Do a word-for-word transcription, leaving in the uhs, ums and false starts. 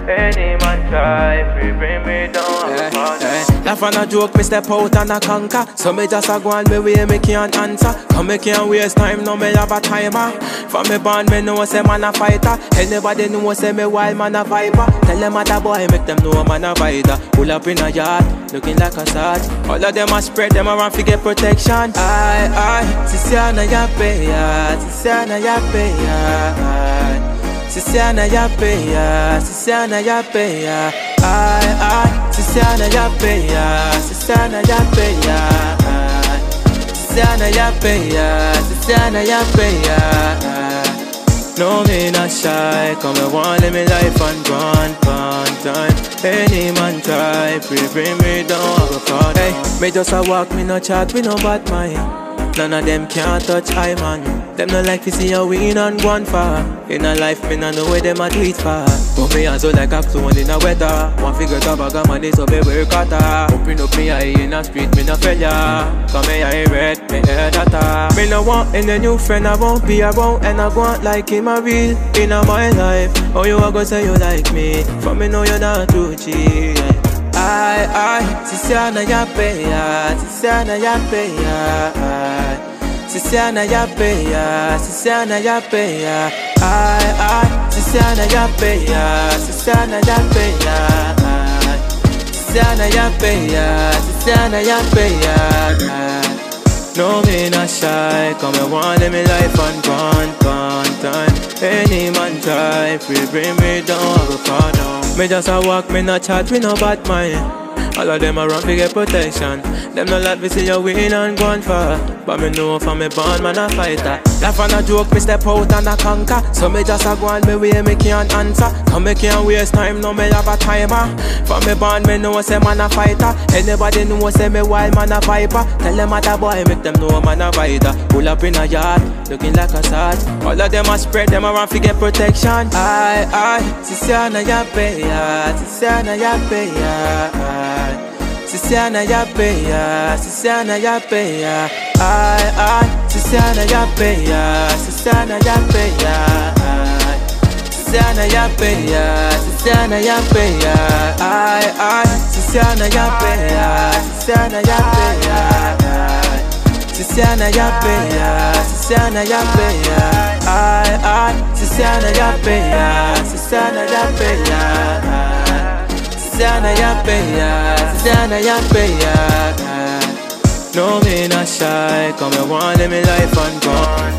Any man try, free bring me down. Hey, hey. Laugh and a joke, me step out and a conquer. So me just a go on me way, me can't answer. Come me can't waste time, no me have a timer. From me born, me know say man a fighter. Anybody know say me wild man a viper. Tell them other boy, make them know man a fighter. Pull up in a yard, looking like a sword. All of them a spread, them around fi get protection. Aye, aye, Sisiana ya pay ya, Sisiana ya pay ya. Sisiana ya pay ya, Sisiana ya pay ya. Aye, aye, Sisiana ya pay ya, Sisiana ya pay ya. Sisiana ya pay ya, Sisiana ya pay ya. No, me not shy, come and want live me life and run, fun time. Any man try, free bring me down, I go fall. Hey, me just a walk, me no chat, me no bad mind. None of them can't touch I man. Them no like to see you win and go on far. In a life, me no know where them a do it for. But me also like a clone in a weather. One figure to bag of money so me work harder. Open up me eye in a street, me no failure. Come me eye red, me hear data. Me no want any new friend, I won't be around. And I want like him a real in a my life. Oh, you a go say you like me, for me know you're not too cheap. Aye, aye, Sisiana ya pay ya, Sisiana ya pay ya. Sisiana ya pay ya, Sisiana ya pay ya. Aye, aye, Sisiana ya pay ya, Sisiana ya pay ya. Sisiana ya pay ya, Sisiana ya pay ya. No, me not shy, come and want live me life and run, fun time. Any man try, free bring me down, I go fall down. Me just a walk, me not chat, me no bad mind. All of them around to get protection. Them no let me see you win and go on far. But me know from me born man a fighter. Laugh and a joke, me step out and a conquer. So me just a go on me way, me can't answer. Come me can't waste time, no me have a timer. From me born, me know say man a fighter. Anybody know say me wild man a viper. Tell them other boy, make them know man a fighter. Pull up in a yard, looking like a sword. All of them a spread, them around to get protection. Aye, aye, Sisiana ya pay ya, Sisiana ya pay ya. Sisiana ya pay ya, Sisiana ya pay ya. Aye, aye, Sisiana ya pay ya, Sisiana ya pay ya. Sisiana ya pay ya, Sisiana ya pay ya. Aye, aye, Sisiana ya pay ya, Sisiana ya pay ya. Sisiana ya pay ya, Sisiana ya pay ya. Aye, aye, Sisiana ya pay ya, Sisiana ya pay ya. Sisiana ya pay ya, Sisiana ya pay ya. No, me not shy, come and want live me life and run.